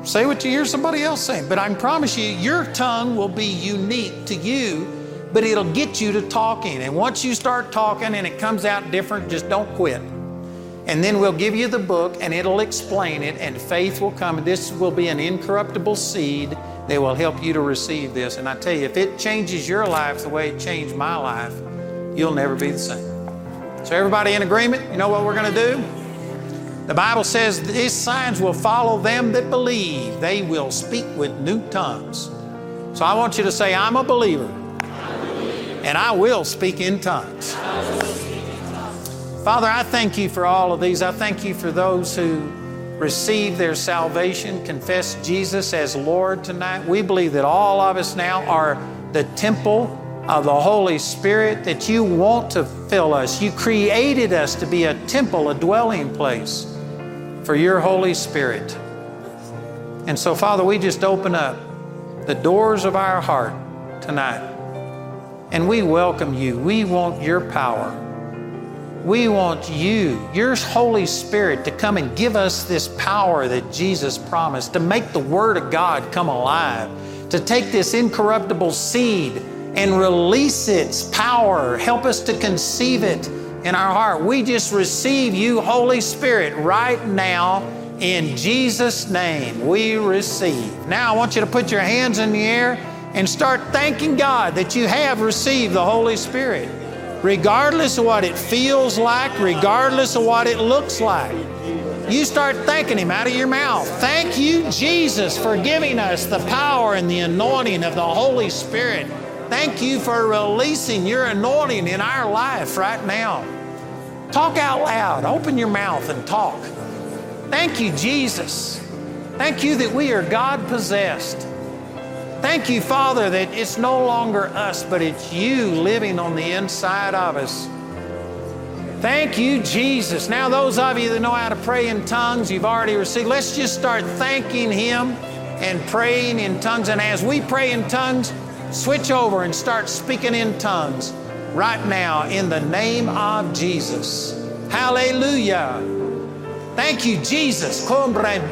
Say what you hear somebody else saying. But I can promise you, your tongue will be unique to you, but it'll get you to talking. And once you start talking and it comes out different, just don't quit. And then we'll give you the book and it'll explain it, and faith will come. This will be an incorruptible seed that will help you to receive this. And I tell you, if it changes your life the way it changed my life, you'll never be the same. So everybody in agreement? You know what we're going to do? The Bible says these signs will follow them that believe. They will speak with new tongues. So I want you to say, I'm a believer, and I will speak in tongues. Father, I thank you for all of these. I thank you for those who receive their salvation, confess Jesus as Lord tonight. We believe that all of us now are the temple of the Holy Spirit, that you want to fill us. You created us to be a temple, a dwelling place for your Holy Spirit. And so, Father, we just open up the doors of our heart tonight, and we welcome you. We want your power. We want you, your Holy Spirit, to come and give us this power that Jesus promised, to make the Word of God come alive, to take this incorruptible seed and release its power. Help us to conceive it in our heart. We just receive you, Holy Spirit, right now in Jesus' name. We receive. Now I want you to put your hands in the air and start thanking God that you have received the Holy Spirit. Regardless of what it feels like, regardless of what it looks like, you start thanking Him out of your mouth. Thank you, Jesus, for giving us the power and the anointing of the Holy Spirit. Thank you for releasing your anointing in our life right now. Talk out loud. Open your mouth and talk. Thank you, Jesus. Thank you that we are God-possessed. Thank you, Father, that it's no longer us, but it's you living on the inside of us. Thank you, Jesus. Now, those of you that know how to pray in tongues, you've already received. Let's just start thanking Him and praying in tongues. And as we pray in tongues, switch over and start speaking in tongues right now in the name of Jesus. Hallelujah. Thank you, Jesus. Don't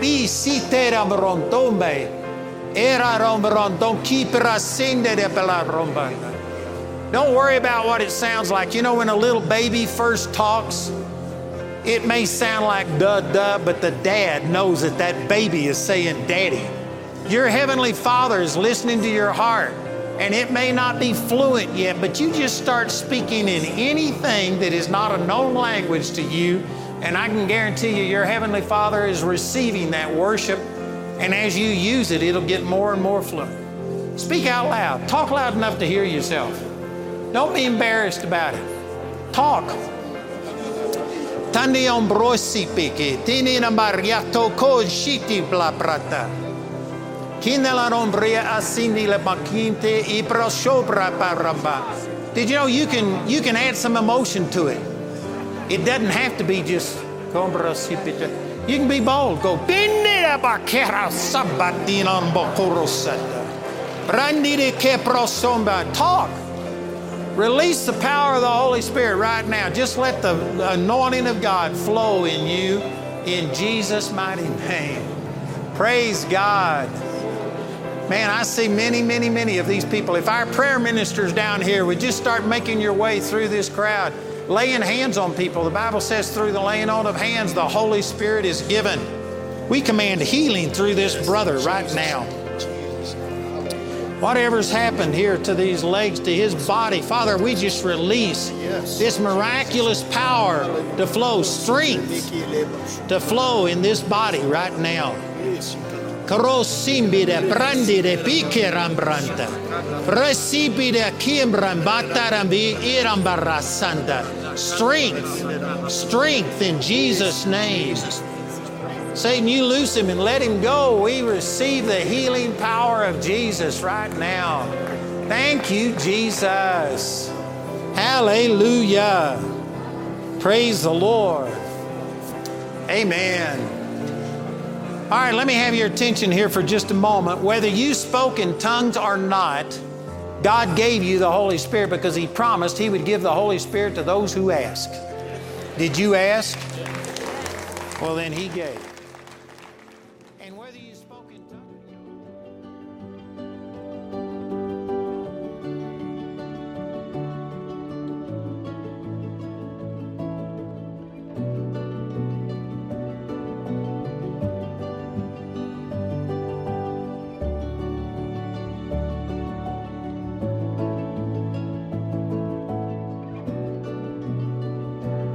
worry about what it sounds like. You know, when a little baby first talks, it may sound like duh, duh, but the dad knows that that baby is saying daddy. Your Heavenly Father is listening to your heart, and it may not be fluent yet, but you just start speaking in anything that is not a known language to you, and I can guarantee you your Heavenly Father is receiving that worship, and as you use it, it'll get more and more fluent. Speak out loud. Talk loud enough to hear yourself. Don't be embarrassed about it. Talk. Tandi ombrosi piki, tini namariato ko shiti bla prata. Kinela ombria asini le makinte ibra shobra paramba. Did you know you can you can add some emotion to it? It doesn't have to be just kombrasipita. You can be bold. Go bindira bakera sabatina bokorosata. Brandire ke prosomba. Talk. Release the power of the Holy Spirit right now. Just let the anointing of God flow in you in Jesus' mighty name. Praise God. Man, I see many, many, many of these people. If our prayer ministers down here would just start making your way through this crowd, laying hands on people. The Bible says through the laying on of hands, the Holy Spirit is given. We command healing through this brother right now. Whatever's happened here to these legs, to his body, Father, we just release this miraculous power to flow, strength to flow in this body right now. Strength, strength in Jesus' name. Satan, you loose him and let him go. We receive the healing power of Jesus right now. Thank you, Jesus. Hallelujah. Praise the Lord. Amen. All right, let me have your attention here for just a moment. Whether you spoke in tongues or not, God gave you the Holy Spirit because He promised He would give the Holy Spirit to those who ask. Did you ask? Well, then He gave.